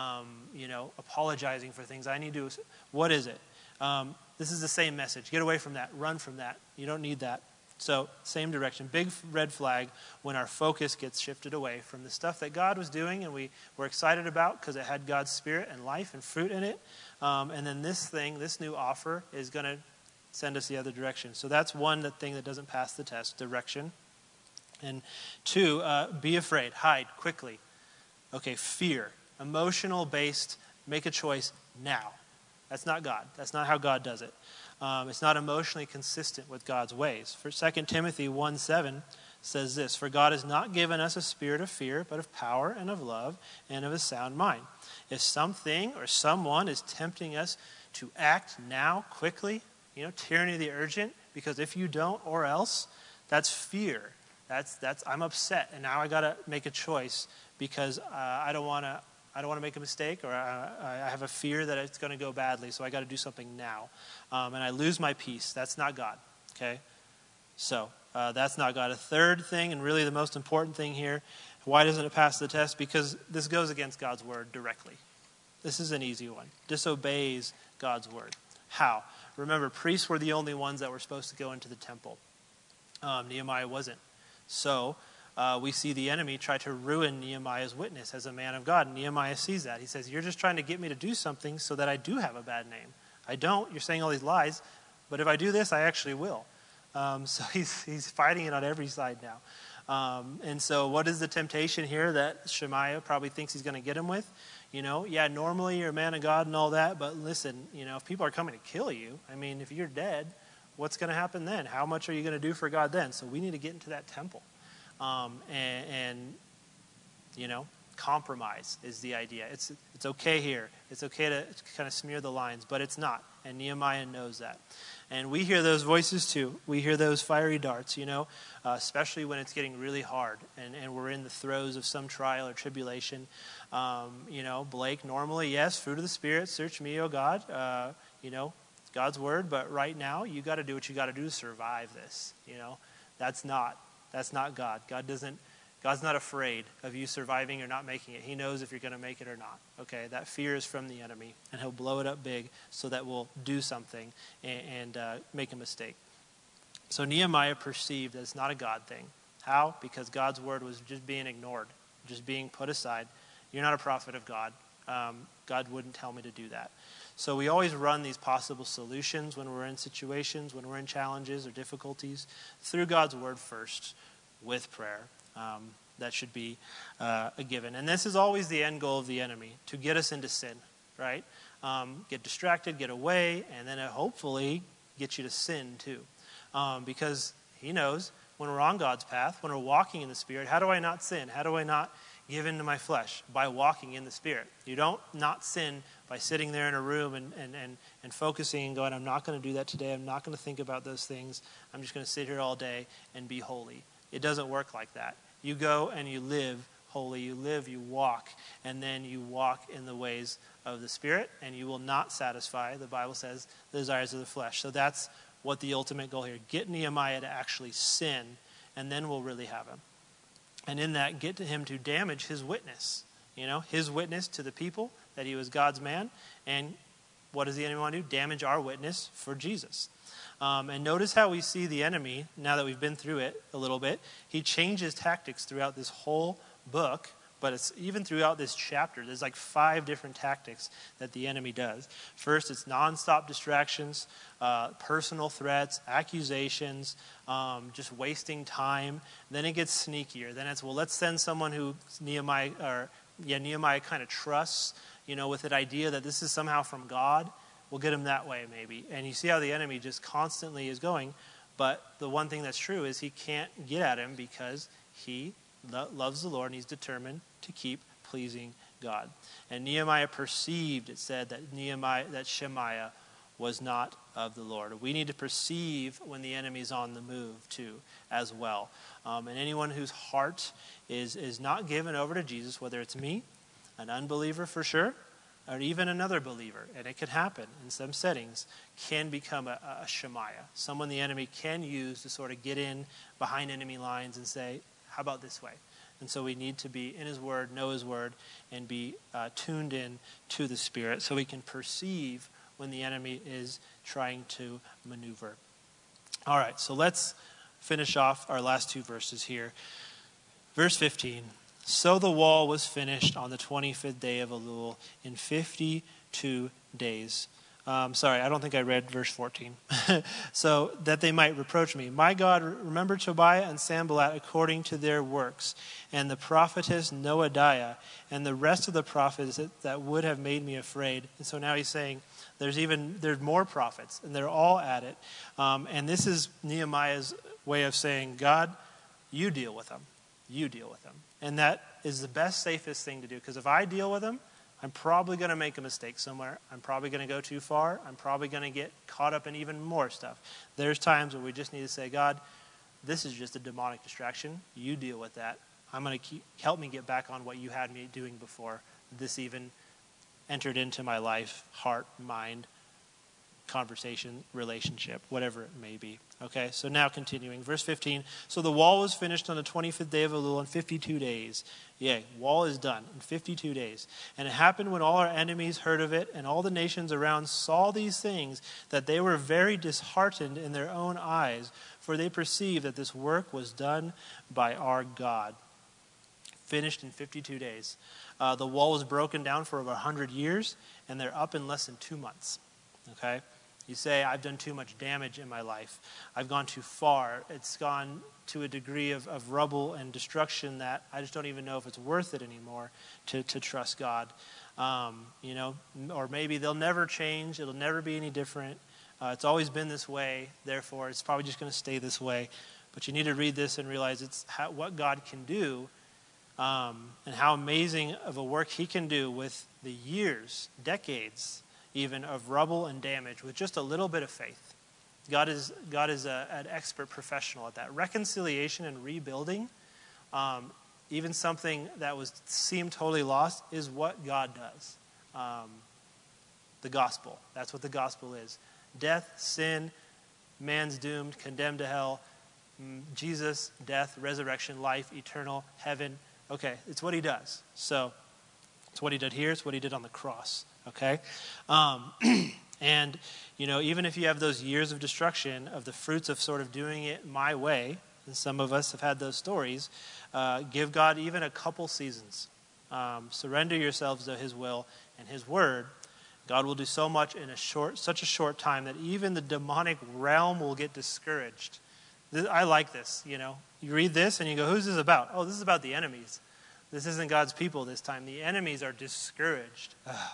apologizing for things I need to. What is it? This is the same message. Get away from that. Run from that. You don't need that. So, same direction. Big red flag when our focus gets shifted away from the stuff that God was doing and we were excited about because it had God's spirit and life and fruit in it. And then this new offer is going to send us the other direction. So that's one thing that doesn't pass the test, direction. And two, be afraid. Hide quickly. Okay, fear. Emotional based, make a choice now. That's not God. That's not how God does it. It's not emotionally consistent with God's ways. For 2 Timothy 1:7 says this, for God has not given us a spirit of fear, but of power and of love and of a sound mind. If something or someone is tempting us to act now quickly, tyranny of the urgent, because if you don't or else, that's fear. That's I'm upset, and now I got to make a choice because I don't want to make a mistake, or I have a fear that it's going to go badly, so I got to do something now. And I lose my peace. That's not God, okay? So that's not God. A third thing, and really the most important thing here, why doesn't it pass the test? Because this goes against God's word directly. This is an easy one. Disobeys God's word. How? Remember, priests were the only ones that were supposed to go into the temple. Nehemiah wasn't. So we see the enemy try to ruin Nehemiah's witness as a man of God. And Nehemiah sees that. He says, you're just trying to get me to do something so that I do have a bad name. I don't. You're saying all these lies. But if I do this, I actually will. So he's fighting it on every side now. And so what is the temptation here that Shemaiah probably thinks he's going to get him with? Normally you're a man of God and all that. But listen, if people are coming to kill you, if you're dead, what's going to happen then? How much are you going to do for God then? So we need to get into that temple. Compromise is the idea. It's okay here. It's okay to kind of smear the lines, but it's not. And Nehemiah knows that. And we hear those voices too. We hear those fiery darts, especially when it's getting really hard and we're in the throes of some trial or tribulation. Blake, normally, yes, fruit of the Spirit, search me, O God. It's God's word, but right now you got to do what you got to do to survive this. That's not God. God's not afraid of you surviving or not making it. He knows if you're going to make it or not. Okay, that fear is from the enemy, and he'll blow it up big so that we'll do something and make a mistake. So Nehemiah perceived that it's not a God thing. How? Because God's word was just being ignored, just being put aside. You're not a prophet of God. God wouldn't tell me to do that. So we always run these possible solutions when we're in situations, when we're in challenges or difficulties, through God's word first, with prayer. That should be a given. And this is always the end goal of the enemy, to get us into sin, right? Get distracted, get away, and then hopefully get you to sin too. Because he knows when we're on God's path, when we're walking in the Spirit, how do I not sin? How do I not give in to my flesh? By walking in the Spirit. You don't not sin by sitting there in a room and focusing and going, I'm not going to do that today. I'm not going to think about those things. I'm just going to sit here all day and be holy. It doesn't work like that. You go and you live holy. You live, you walk, and then you walk in the ways of the Spirit, and you will not satisfy, the Bible says, the desires of the flesh. So that's what the ultimate goal here. Get Nehemiah to actually sin, and then we'll really have him. And in that, get to him to damage his witness. His witness to the people, that he was God's man. And what does the enemy want to do? Damage our witness for Jesus. And notice how we see the enemy, now that we've been through it a little bit, he changes tactics throughout this whole book, but it's even throughout this chapter. There's like 5 different tactics that the enemy does. First, it's nonstop distractions, personal threats, accusations, just wasting time. Then it gets sneakier. Then it's, let's send someone who Nehemiah kind of trusts, with an idea that this is somehow from God. We'll get him that way maybe. And you see how the enemy just constantly is going. But the one thing that's true is he can't get at him because he loves the Lord and he's determined to keep pleasing God. And Nehemiah perceived, it said, that Shemaiah was not of the Lord. We need to perceive when the enemy's on the move too, as well. And anyone whose heart is not given over to Jesus, whether it's me, an unbeliever for sure, or even another believer, and it could happen in some settings, can become a Shemaiah, someone the enemy can use to sort of get in behind enemy lines and say, how about this way? And so we need to be in his word, know his word, and be tuned in to the Spirit so we can perceive when the enemy is trying to maneuver. All right, so let's finish off our last 2 verses here. Verse 15. So the wall was finished on the 25th day of Elul in 52 days. Sorry, I don't think I read verse 14. So that they might reproach me. My God, remember Tobiah and Sanballat according to their works, and the prophetess Noadiah, and the rest of the prophets that would have made me afraid. And so now he's saying there's more prophets, and they're all at it. And this is Nehemiah's way of saying, God, you deal with them. You deal with them. And that is the best, safest thing to do. Because if I deal with them, I'm probably going to make a mistake somewhere. I'm probably going to go too far. I'm probably going to get caught up in even more stuff. There's times where we just need to say, God, this is just a demonic distraction. You deal with that. I'm going to help me get back on what you had me doing before this even entered into my life, heart, mind, conversation, relationship, whatever it may be. Okay, so now continuing. Verse 15. So the wall was finished on the 25th day of Elul in 52 days. Yea, wall is done in 52 days. And it happened when all our enemies heard of it, and all the nations around saw these things, that they were very disheartened in their own eyes, for they perceived that this work was done by our God. Finished in 52 days. The wall was broken down for over 100 years, and they're up in less than 2 months. Okay? You say, I've done too much damage in my life. I've gone too far. It's gone to a degree of rubble and destruction that I just don't even know if it's worth it anymore to trust God. Or maybe they'll never change. It'll never be any different. It's always been this way. Therefore, it's probably just going to stay this way. But you need to read this and realize it's what God can do and how amazing of a work he can do with the years, decades, even of rubble and damage with just a little bit of faith. God is an expert professional at that. Reconciliation and rebuilding, even something that seemed totally lost, is what God does. The gospel. That's what the gospel is. Death, sin, man's doomed, condemned to hell. Jesus, death, resurrection, life, eternal, heaven. Okay, it's what he does. So it's what he did here. It's what he did on the cross. Okay? And, even if you have those years of destruction of the fruits of sort of doing it my way, and some of us have had those stories, give God even a couple seasons. Surrender yourselves to his will and his word. God will do so much in such a short time that even the demonic realm will get discouraged. I like this, You read this and you go, who's this about? Oh, this is about the enemies. This isn't God's people this time. The enemies are discouraged.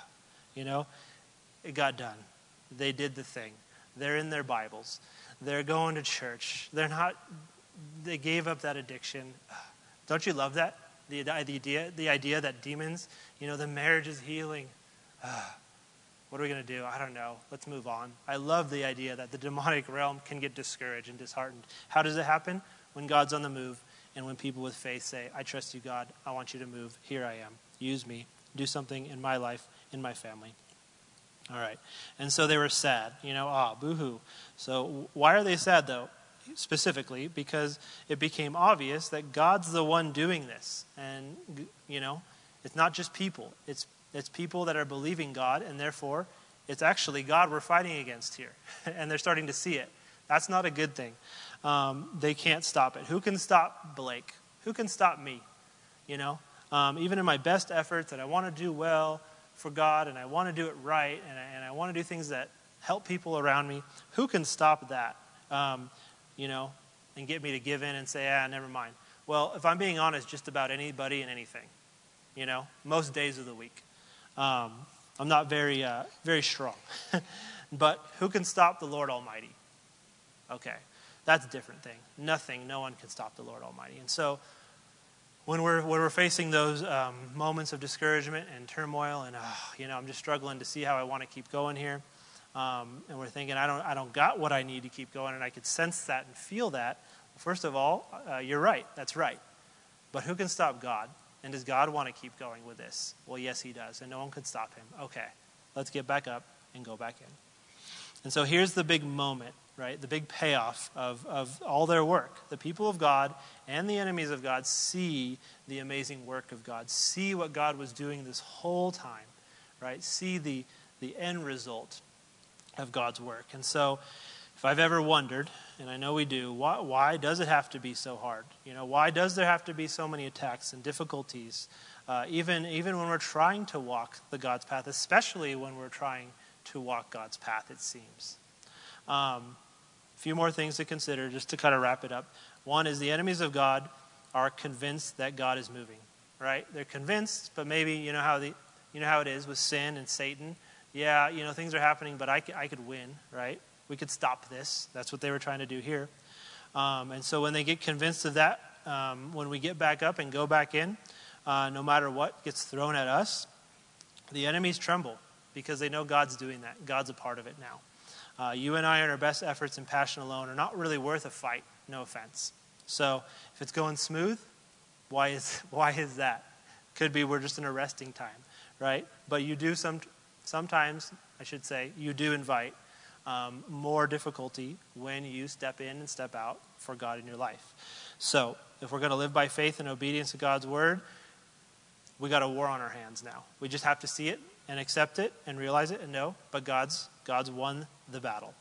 It got done. They did the thing. They're in their Bibles. They're going to church. They gave up that addiction. Don't you love that? The idea that demons, the marriage is healing. What are we going to do? I don't know. Let's move on. I love the idea that the demonic realm can get discouraged and disheartened. How does it happen? When God's on the move and when people with faith say, I trust you, God. I want you to move. Here I am. Use me. Do something in my life, in my family. All right. And so they were sad. Boo-hoo. So why are they sad, though? Specifically, because it became obvious that God's the one doing this. And, it's not just people. It's people that are believing God, and therefore, it's actually God we're fighting against here. And they're starting to see it. That's not a good thing. They can't stop it. Who can stop Blake? Who can stop me? Even in my best efforts, that I want to do well for God, and I want to do it right, and I want to do things that help people around me. Who can stop that? And get me to give in and say, never mind. Well, if I'm being honest, just about anybody and anything. Most days of the week. I'm not very strong. But who can stop the Lord Almighty? Okay, that's a different thing. No one can stop the Lord Almighty. And so when we're facing those moments of discouragement and turmoil, and I'm just struggling to see how I want to keep going here, and we're thinking I don't got what I need to keep going, and I could sense that and feel that. First of all, you're right. That's right. But who can stop God? And does God want to keep going with this? Well, yes, he does, and no one could stop him. Okay, let's get back up and go back in. And so here's the big moment, right? The big payoff of all their work. The people of God and the enemies of God see the amazing work of God, see what God was doing this whole time, right? See the end result of God's work. And so if I've ever wondered, and I know we do, why does it have to be so hard? Why does there have to be so many attacks and difficulties, even when we're trying to walk the God's path, especially when we're trying to walk God's path, it seems. A few more things to consider just to kind of wrap it up. One is the enemies of God are convinced that God is moving, right? They're convinced, but maybe you know how it is with sin and Satan. Yeah, things are happening, but I could win, right? We could stop this. That's what they were trying to do here. And so when they get convinced of that, when we get back up and go back in, no matter what gets thrown at us, the enemies tremble because they know God's doing that. God's a part of it now. You and I, in our best efforts and passion alone, are not really worth a fight. No offense. So if it's going smooth, why is that? Could be we're just in a resting time, right? But you do sometimes, I should say, you do invite more difficulty when you step in and step out for God in your life. So if we're going to live by faith and obedience to God's word, we got a war on our hands now. We just have to see it and accept it and realize it and know, but God's won the battle.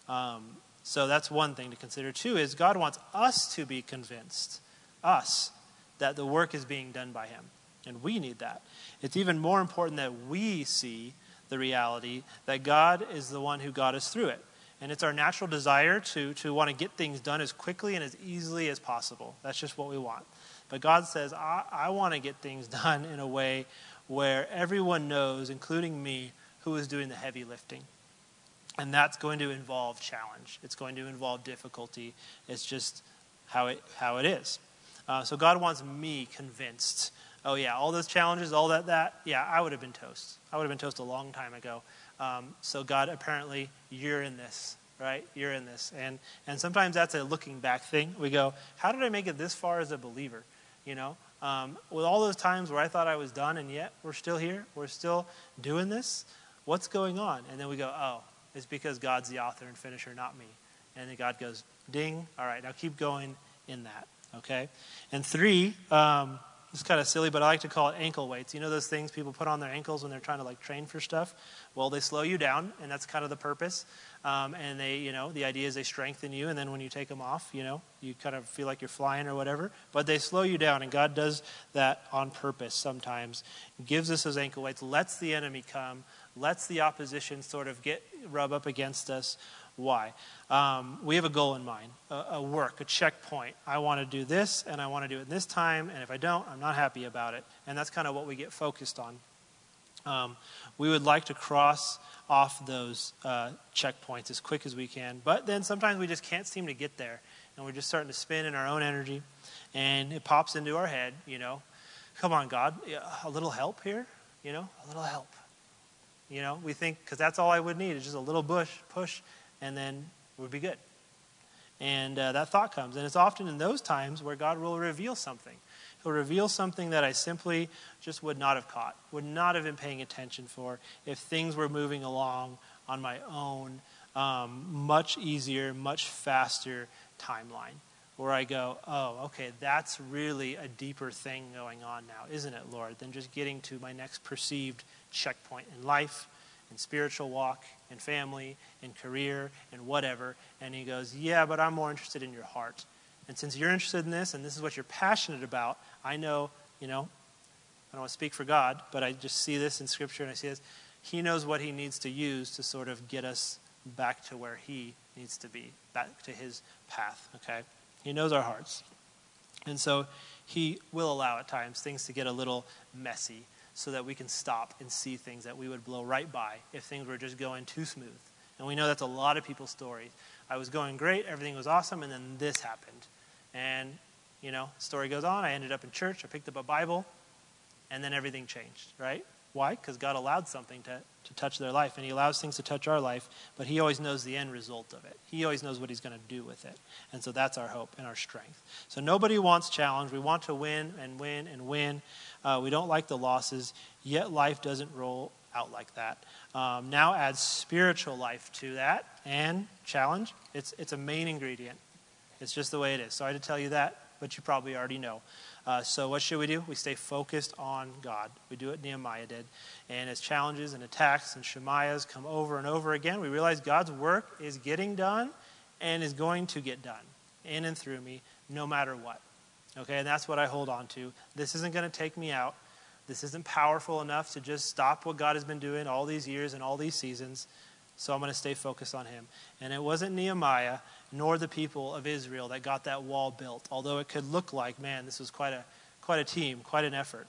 So that's one thing to consider. Two is God wants us to be convinced, us, that the work is being done by him. And we need that. It's even more important that we see the reality that God is the one who got us through it. And it's our natural desire to want to get things done as quickly and as easily as possible. That's just what we want. But God says, I want to get things done in a way where everyone knows, including me, who is doing the heavy lifting. And that's going to involve challenge. It's going to involve difficulty. It's just how it is. So God wants me convinced. Oh yeah, all those challenges, all that, yeah, I would have been toast. I would have been toast a long time ago. So God, apparently, you're in this, right? You're in this. And sometimes that's a looking back thing. We go, how did I make it this far as a believer? With all those times where I thought I was done and yet we're still here, we're still doing this, what's going on? And then we go, oh, it's because God's the author and finisher, not me. And then God goes, ding, all right, now keep going in that, okay? And 3, it's kind of silly, but I like to call it ankle weights. You know those things people put on their ankles when they're trying to train for stuff? Well, they slow you down, and that's kind of the purpose. And they, the idea is they strengthen you, and then when you take them off, you kind of feel like you're flying or whatever. But they slow you down, and God does that on purpose sometimes. Gives us those ankle weights, lets the enemy come, lets the opposition sort of rub up against us. Why? We have a goal in mind, a checkpoint. I want to do this, and I want to do it in this time, and if I don't, I'm not happy about it. And that's kind of what we get focused on. We would like to cross off those checkpoints as quick as we can, but then sometimes we just can't seem to get there, and we're just starting to spin in our own energy, and it pops into our head, come on, God, a little help here, a little help. We think, because that's all I would need is just a little push, and then we'd be good. And that thought comes, and it's often in those times where God will reveal something. He'll reveal something that I simply just would not have caught, would not have been paying attention for if things were moving along on my own, much easier, much faster timeline, where I go, oh, okay, that's really a deeper thing going on now, isn't it, Lord, than just getting to my next perceived checkpoint in life, in spiritual walk, in family, in career, in whatever. And he goes, yeah, but I'm more interested in your heart. And since you're interested in this, and this is what you're passionate about, I know, I don't want to speak for God, but I just see this in Scripture, and I see this. He knows what he needs to use to sort of get us back to where he needs to be, back to his path, okay? He knows our hearts. And so he will allow at times things to get a little messy so that we can stop and see things that we would blow right by if things were just going too smooth. And we know that's a lot of people's stories. I was going great, everything was awesome, and then this happened. And, story goes on. I ended up in church. I picked up a Bible, and then everything changed, right? Why? Because God allowed something to touch their life, and he allows things to touch our life, but he always knows the end result of it. He always knows what he's going to do with it. And so that's our hope and our strength. So nobody wants challenge. We want to win and win and win. We don't like the losses, yet life doesn't roll out like that. Now add spiritual life to that, and challenge. It's a main ingredient. It's just the way it is. Sorry to tell you that, but you probably already know. So what should we do? We stay focused on God. We do what Nehemiah did. And as challenges and attacks and Shemaiahs come over and over again, we realize God's work is getting done and is going to get done in and through me no matter what. Okay, and that's what I hold on to. This isn't going to take me out. This isn't powerful enough to just stop what God has been doing all these years and all these seasons. So I'm going to stay focused on him. And it wasn't Nehemiah nor the people of Israel that got that wall built, although it could look like, man, this was quite a team, quite an effort.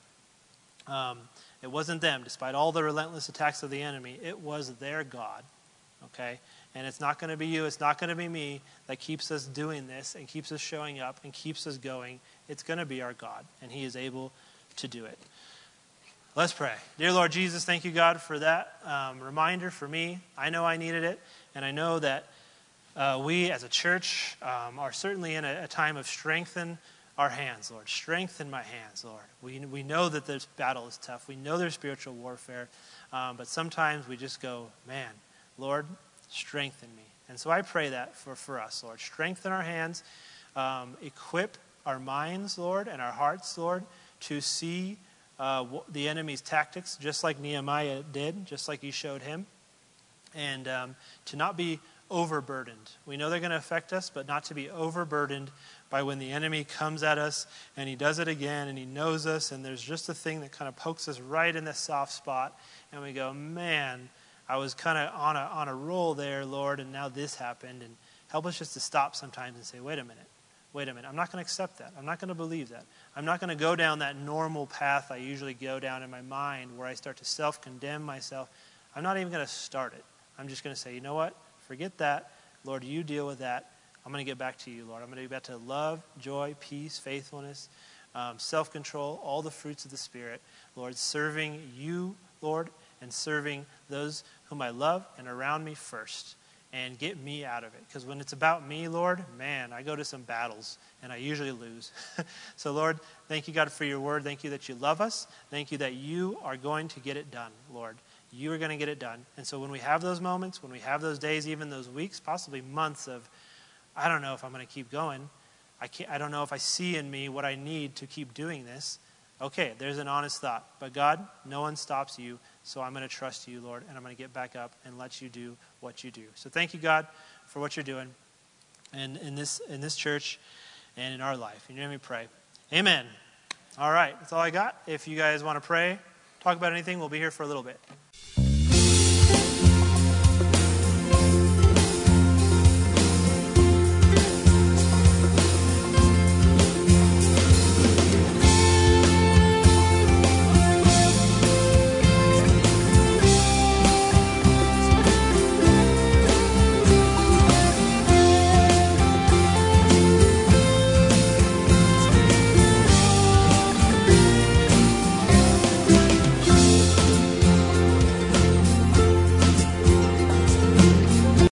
It wasn't them, despite all the relentless attacks of the enemy. It was their God, okay? And it's not going to be you, it's not going to be me that keeps us doing this and keeps us showing up and keeps us going. It's going to be our God, and he is able to do it. Let's pray. Dear Lord Jesus, thank you, God, for that reminder for me. I know I needed it, and I know that we as a church are certainly in a time of strengthen our hands, Lord. Strengthen my hands, Lord. We know that this battle is tough. We know there's spiritual warfare, but sometimes we just go, man, Lord, strengthen me. And so I pray that for us, Lord. Strengthen our hands, equip our minds, Lord, and our hearts, Lord, to see the enemy's tactics, just like Nehemiah did, just like you showed him, and to not be overburdened. We know they're going to affect us, but not to be overburdened by when the enemy comes at us and he does it again and he knows us and there's just a thing that kind of pokes us right in the soft spot and we go, man, I was kind of on a roll there, Lord, and now this happened. And help us just to stop sometimes and say, wait a minute. I'm not going to accept that. I'm not going to believe that. I'm not going to go down that normal path I usually go down in my mind where I start to self-condemn myself. I'm not even going to start it. I'm just going to say, you know what? Forget that. Lord, you deal with that. I'm going to get back to you, Lord. I'm going to get back to love, joy, peace, faithfulness, self-control, all the fruits of the Spirit. Lord, serving you, Lord, and serving those whom I love and around me first. And get me out of it. Because when it's about me, Lord, man, I go to some battles and I usually lose. So, Lord, thank you, God, for your word. Thank you that you love us. Thank you that you are going to get it done, Lord. You are going to get it done. And so when we have those moments, when we have those days, even those weeks, possibly months of, I don't know if I'm going to keep going. I don't know if I see in me what I need to keep doing this. Okay, there's an honest thought. But God, no one stops you, so I'm going to trust you, Lord, and I'm going to get back up and let you do what you do. So thank you, God, for what you're doing and in this church and in our life. In your name we pray. Amen. All right, that's all I got. If you guys want to pray, talk about anything, we'll be here for a little bit.